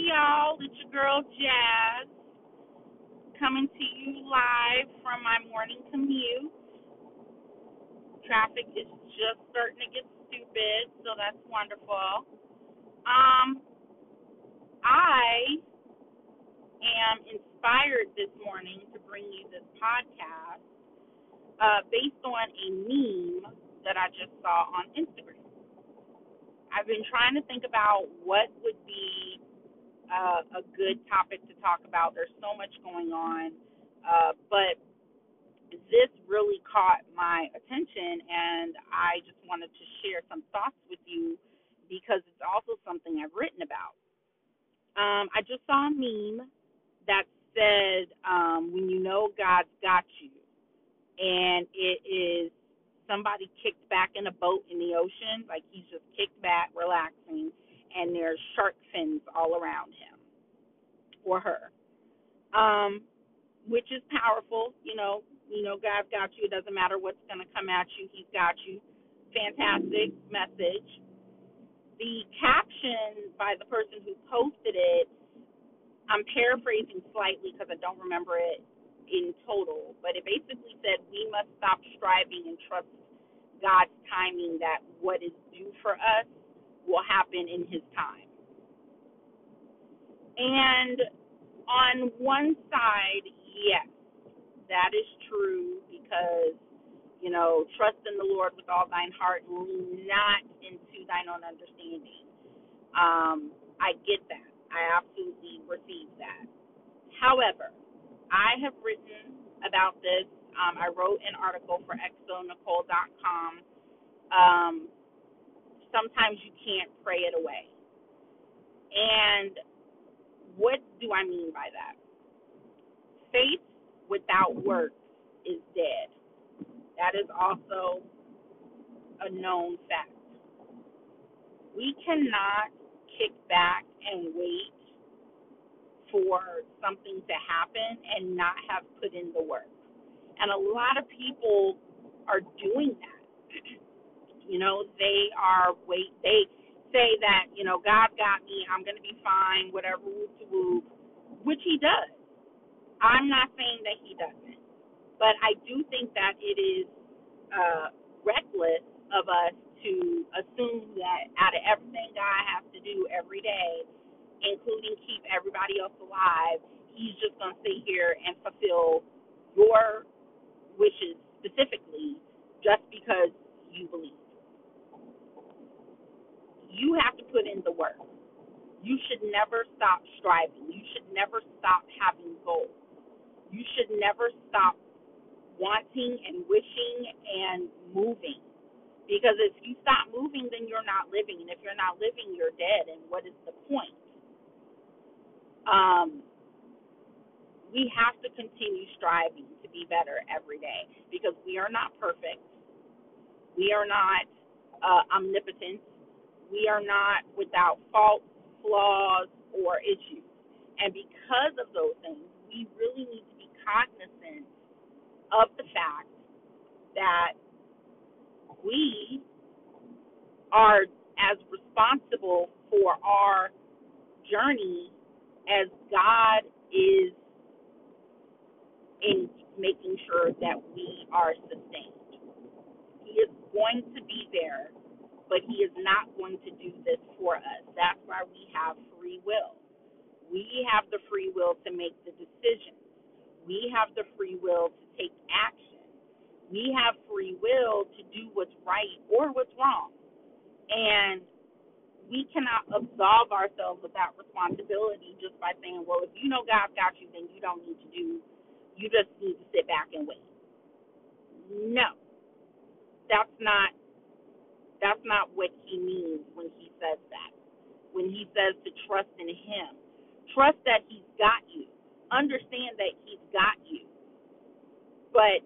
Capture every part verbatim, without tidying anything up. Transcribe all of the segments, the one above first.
y'all. It's your girl Jazz coming to you live from my morning commute. Traffic is just starting to get stupid, so that's wonderful. Um, I am inspired this morning to bring you this podcast uh, based on a meme that I just saw on Instagram. I've been trying to think about what would be uh, a good topic to talk about. There's so much going on, uh, but this really caught my attention, and I just wanted to share some thoughts with you because it's also something I've written about. Um, I just saw a meme that said, um, when you know God's got you, and it is somebody kicked back in a boat in the ocean, like he's just kicked back, relaxing, and there's shark fins all around him or her, um, which is powerful. You know, you know, God's got you. It doesn't matter what's going to come at you. He's got you. Fantastic message. The caption by the person who posted it, I'm paraphrasing slightly because I don't remember it in total, but it basically said we must stop striving and trust God's timing that what is due for us will happen in his time. And on one side, yes, that is true because, you know, trust in the Lord with all thine heart and lean not into thine own understanding. Um, I get that. I absolutely receive that. However, I have written about this. Um, I wrote an article for exo nicole dot com. Um, sometimes you can't pray it away. And what do I mean by that? Faith without works is dead. That is also a known fact. We cannot kick back and wait for something to happen and not have put in the work. And a lot of people are doing that. You know, they are wait. They say that, you know, God got me. I'm going to be fine. Whatever, whoop to whoop, which He does. I'm not saying that He doesn't, but I do think that it is uh, reckless of us to assume that out of everything God has to do every day, including keep everybody else alive, He's just going to sit here and fulfill your wishes specifically just because you believe. You have to put in the work. You should never stop striving. You should never stop having goals. You should never stop wanting and wishing and moving. Because if you stop moving, then you're not living. And if you're not living, you're dead. And what is the point? Um, we have to continue striving to be better every day because we are not perfect. We are not uh, omnipotent. We are not without faults, flaws, or issues. And because of those things, we really need to be cognizant of the fact that we are as responsible for our journey as God is in making sure that we are sustained. He is going to be there, but He is not going to do this for us. That's why we have free will. We have the free will to make the decisions. We have the free will to take action. We have free will to do what's right or what's wrong. And we cannot absolve ourselves of that responsibility just by saying, well, if you know God's got you, then you don't need to do, you just need to sit back and wait. No, that's not, that's not what He means when He says that. When He says to trust in Him, trust that He's got you. Understand that He's got you. But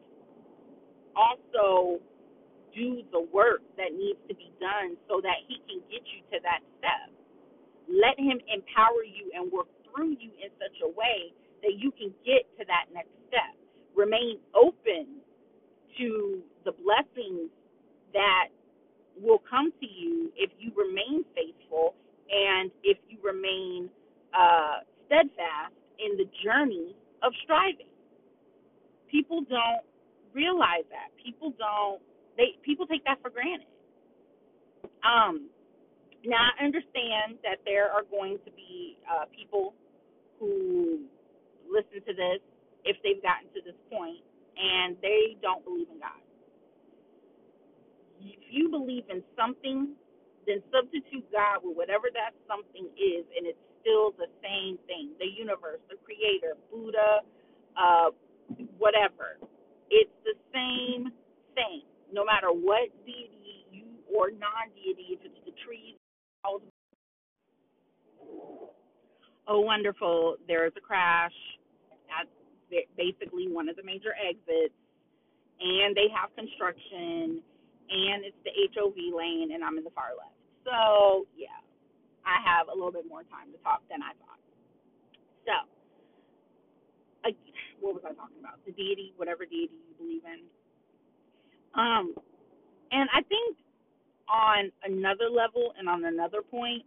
also do the work that needs to be done so that He can get you to that step. Let Him empower you and work through you in such a way that you can get to that next step. Remain open to the blessings that will come to you if you remain faithful and if you remain uh, steadfast in the journey of striving. People don't realize that. People don't. They people take that for granted. Um, Now I understand that there are going to be uh, people who listen to this if they've gotten to this point and they don't believe in God. If you believe in something, then substitute God with whatever that something is, and it's still the same thing. The universe, the creator, Buddha, uh, whatever. It's the same thing. No matter what deity you or non-deity, if it's the trees, oh, wonderful, there's a crash at basically one of the major exits, and they have construction, and it's the H O V lane, and I'm in the far left. So, yeah, I have a little bit more time to talk than I thought. So, I, what was I talking about? The deity, whatever deity you believe in. Um, and I think on another level and on another point,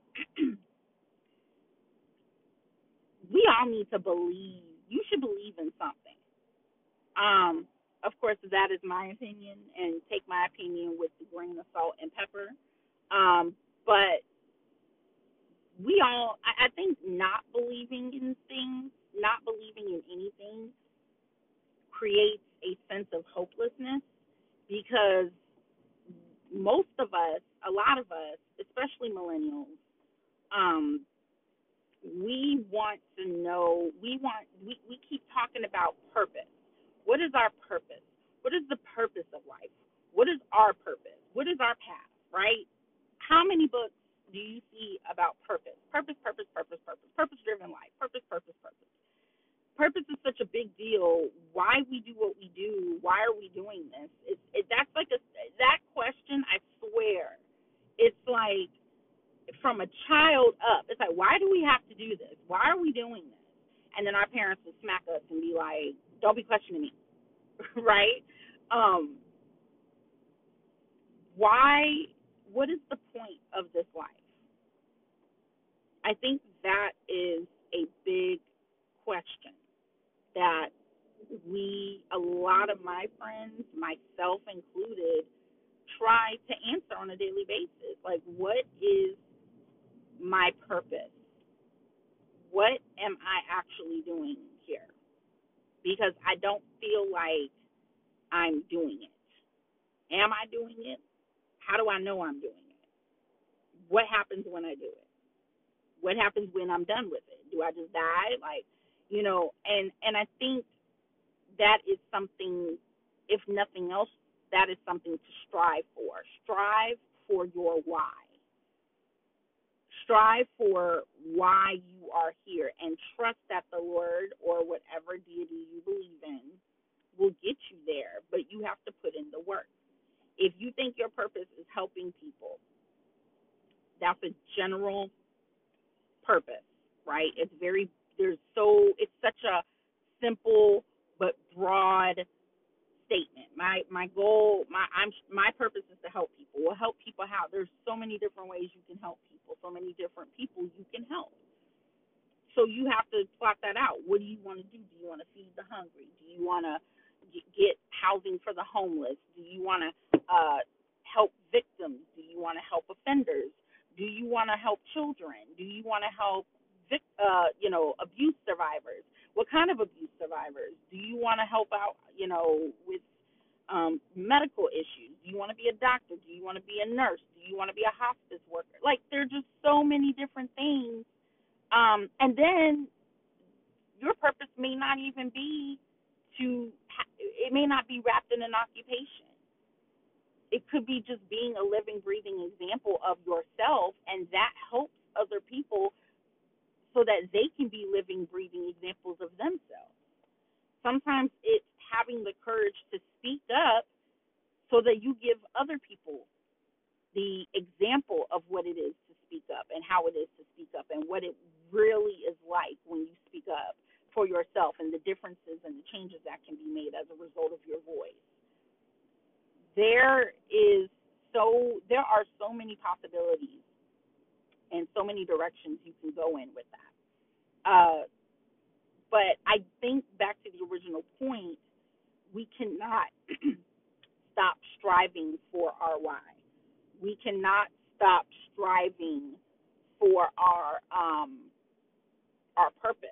we all need to believe. You should believe in something. Um, of course, that is my opinion, and take my opinion with a grain of salt and pepper. Um, but we all, I, I think, not believing in things, not believing in anything, creates a sense of hopelessness, because most of us, a lot of us, especially millennials, um, we want to know, we want, we, we keep talking about purpose. What is our purpose? What is the purpose of life? What is our purpose? What is our path, right? How many books do you see about purpose? Purpose, purpose, purpose, purpose, purpose-driven life, purpose, purpose, purpose. Purpose is such a big deal. Why we do what we do? Why are we doing this? It, it, that's like a, that question, I swear, it's like, from a child up, it's like, why do we have to do this? Why are we doing this? And then our parents would smack us and be like, don't be questioning me, right? Um, why, what is the point of this life? I think that is a big question that we, a lot of my friends, myself included, try to answer on a daily basis. Like, what is my purpose? What am I actually doing here? Because I don't feel like I'm doing it. Am I doing it? How do I know I'm doing it? What happens when I do it? What happens when I'm done with it? Do I just die? Like, you know, and, and I think that is something, if nothing else, that is something to strive for. Strive for your why. Strive for why you are here, and trust that the Lord or whatever deity you believe in will get you there, but you have to put in the work. If you think your purpose is helping people, that's a general purpose, right? It's very, there's so, it's such a simple but broad statement. My my goal, my I'm my purpose is to help people. Well, help people how? There's so many different ways you can help people. So many different people you can help. So you have to plot that out. What do you want to do? Do you want to feed the hungry? Do you want to get housing for the homeless? Do you want to uh, help victims? Do you want to help offenders? Do you want to help children? Do you want to help vic- uh, you know, abuse survivors? What kind of abuse survivors? Do you want to help out, you know, with um, medical issues? Do you want to be a doctor? Do you want to be a nurse? Do you want to be a hospice worker? Like, there are just so many different things. Um, and then your purpose may not even be to, ha- it may not be wrapped in an occupation. It could be just being a living, breathing example of yourself, and that helps other people so that they can be living, breathing examples of themselves. Sometimes it's having the courage to speak up so that you give other people the example of what it is to speak up and how it is to speak up and what it really is like when you speak up for yourself and the differences and the changes that can be made as a result of your voice. There is so there are so many possibilities and so many directions you can go in with that. Uh, but I think back to the original point, we cannot stop striving for our why. We cannot stop striving for our um, our purpose.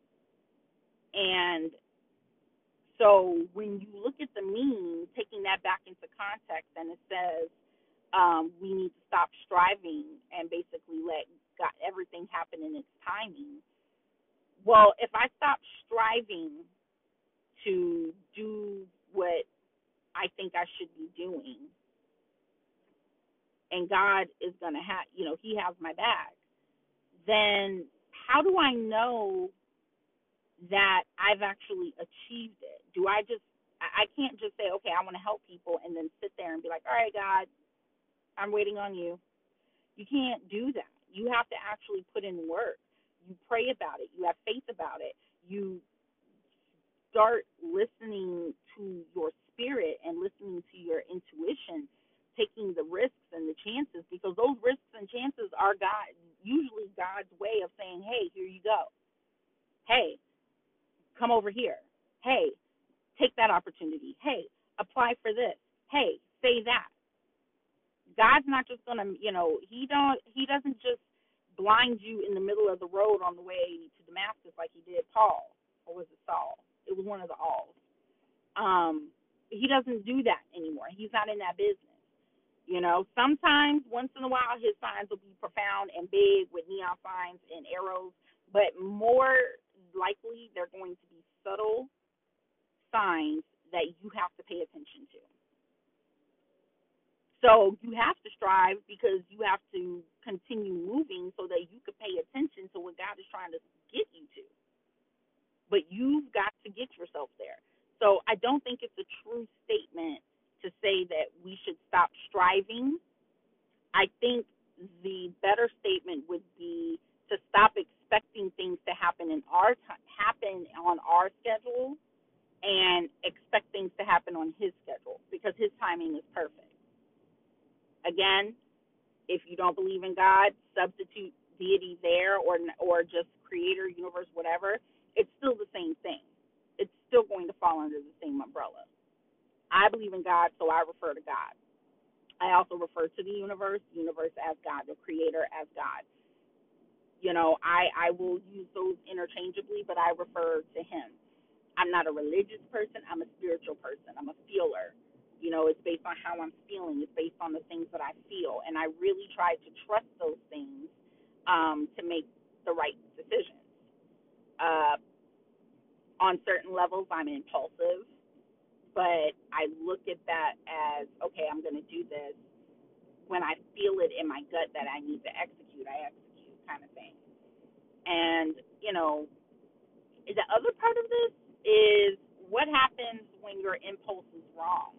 And so when you look at the meme, taking that back into context, and it says um, we need to stop striving and basically let God, everything happen in its timing. Well, if I stop striving to do what I think I should be doing, and God is going to have, you know, He has my back, then how do I know that I've actually achieved it? Do I just, I can't just say, okay, I want to help people and then sit there and be like, all right, God, I'm waiting on you. You can't do that. You have to actually put in work. You pray about it. You have faith about it. You start listening to your spirit and listening to your intuition, taking the risks and the chances, because those risks and chances are God, usually God's way of saying, hey, here you go. Hey, come over here. Hey, take that opportunity. Hey, apply for this. Hey, say that. God's not just gonna, you know, he don't, he doesn't just blind you in the middle of the road on the way to Damascus like he did Paul, or was it Saul? It was one of the alls. Um, he doesn't do that anymore. He's not in that business. You know, sometimes, once in a while, his signs will be profound and big with neon signs and arrows, but more likely they're going to be subtle signs that you have to pay attention to. So you have to strive because you have to continue moving so that you can pay attention to what God is trying to get you to. But you've got to get yourself there. So I don't think it's a true statement to say that we should stop striving. I think the better statement would be to stop expecting things to happen in our t- happen on our schedule and expect things to happen on His schedule, because His timing is perfect. Again, if you don't believe in God, substitute deity there, or or just creator, universe, whatever. It's still the same thing. It's still going to fall under the same umbrella. I believe in God, so I refer to God. I also refer to the universe, the universe as God, the creator as God. You know, I, I will use those interchangeably, but I refer to Him. I'm not a religious person. I'm a spiritual person. I'm a feeler. You know, it's based on how I'm feeling. It's based on the things that I feel. And I really try to trust those things um, to make the right decisions. Uh, on certain levels, I'm impulsive, but I look at that as, okay, I'm going to do this. When I feel it in my gut that I need to execute, I execute, kind of thing. And, you know, the other part of this is what happens when your impulse is wrong?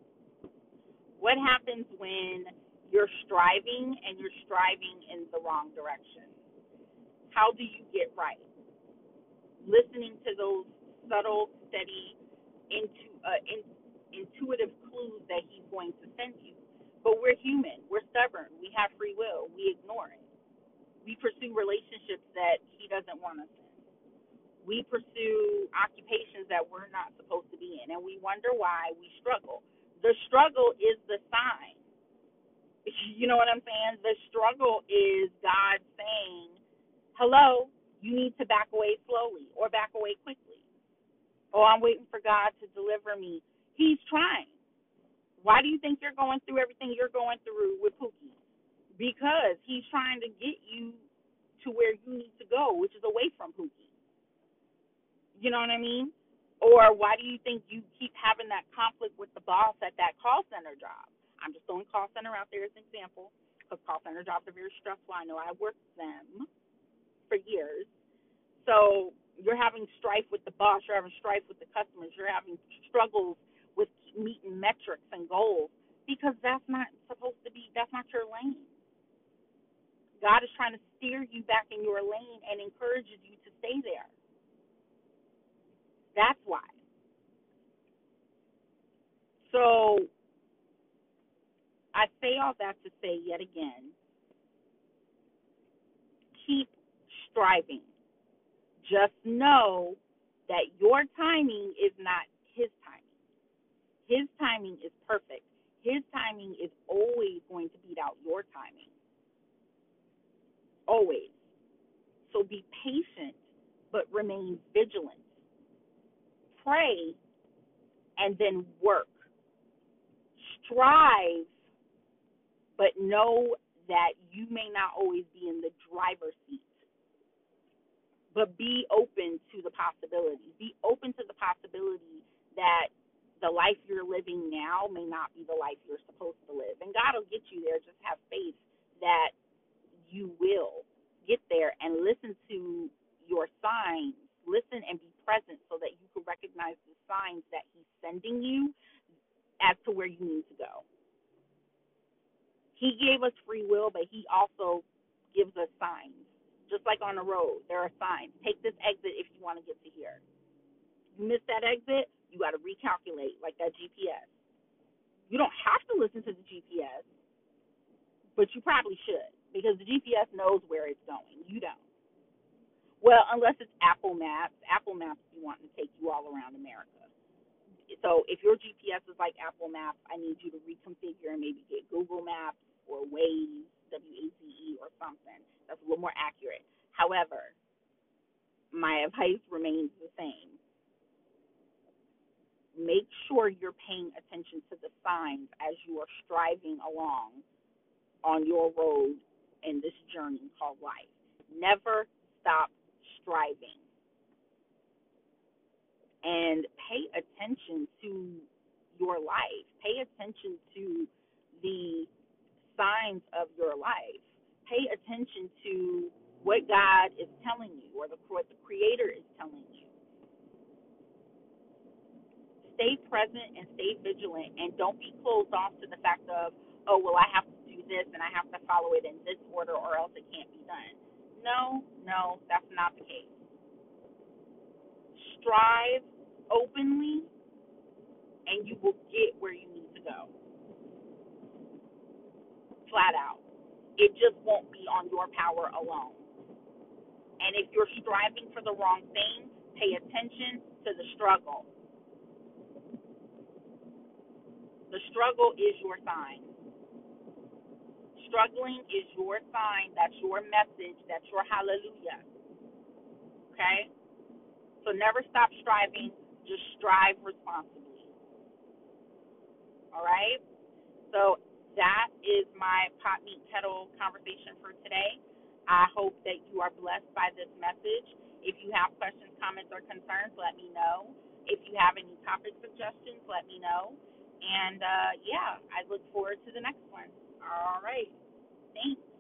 What happens when you're striving and you're striving in the wrong direction? How do you get right? Listening to those subtle, steady, into, uh, in, intuitive clues that He's going to send you. But we're human. We're stubborn. We have free will. We ignore it. We pursue relationships that He doesn't want us in. We pursue occupations that we're not supposed to be in, and we wonder why we struggle. The struggle is the sign. You know what I'm saying? The struggle is God saying, hello, you need to back away slowly or back away quickly. Oh, I'm waiting for God to deliver me. He's trying. Why do you think you're going through everything you're going through with Pookie? Because He's trying to get you to where you need to go, which is away from Pookie. You know what I mean? Or why do you think you keep having that conflict with the boss at that call center job? I'm just throwing call center out there as an example, because call center jobs are very stressful. I know I worked them for years. So you're having strife with the boss. You're having strife with the customers. You're having struggles with meeting metrics and goals, because that's not supposed to be, that's not your lane. God is trying to steer you back in your lane and encourages you to stay there. That's why. So I say all that to say yet again, keep striving. Just know that your timing is not his timing. His timing is perfect. His timing is always going to beat out your timing. Always. So be patient, but remain vigilant. Pray and then work. Strive, but know that you may not always be in the driver's seat. But be open to the possibility. Be open to the possibility that the life you're living now may not be the life you're supposed to live. And God will get you there. Just have faith that you will get there, and listen to your signs. Listen and be present so that you can recognize the signs that he's sending you as to where you need to go. He gave us free will, but he also gives us signs. Just like on the road, there are signs. Take this exit if you want to get to here. You miss that exit, you got to recalculate like that G P S. You don't have to listen to the G P S, but you probably should, because the G P S knows where it's going. You don't. Well, unless it's Apple Maps. Apple Maps be wanting to take you all around America. So if your G P S is like Apple Maps, I need you to reconfigure and maybe get Google Maps or Waze, W A Z E, or something that's a little more accurate. However, my advice remains the same. Make sure you're paying attention to the signs as you are striving along on your road in this journey called life. Never stop striving. And pay attention to your life. Pay attention to the signs of your life. Pay attention to what God is telling you, or the, what the Creator is telling you. Stay present and stay vigilant, and don't be closed off to the fact of, oh, well, I have to do this and I have to follow it in this order or else it can't be done. No, no, that's not the case. Strive openly, and you will get where you need to go. Flat out. It just won't be on your power alone. And if you're striving for the wrong thing, pay attention to the struggle. The struggle is your sign. Struggling is your sign. That's your message. That's your hallelujah. Okay? So never stop striving. Just strive responsibly. All right? So that is my pot meat kettle conversation for today. I hope that you are blessed by this message. If you have questions, comments, or concerns, let me know. If you have any topic suggestions, let me know. And, uh, yeah, I look forward to the next one. All right. Thanks.